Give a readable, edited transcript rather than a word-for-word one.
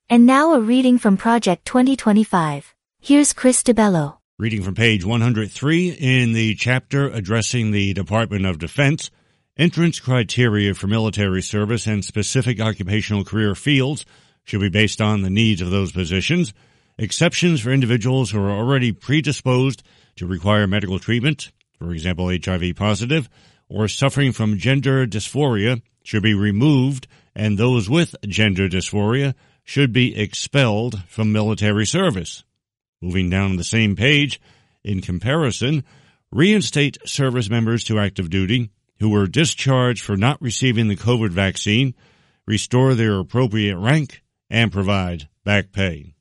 And now a reading from Project 2025. Here's Chris DeBello. Reading from page 103 in the chapter addressing the Department of Defense, entrance criteria for military service and specific occupational career fields should be based on the needs of those positions. Exceptions for individuals who are already predisposed to require medical treatment, for example, HIV positive, or suffering from gender dysphoria, should be removed, and those with gender dysphoria should be expelled from military service. Moving down the same page, in comparison, reinstate service members to active duty who were discharged for not receiving the COVID vaccine, restore their appropriate rank, and provide back pay.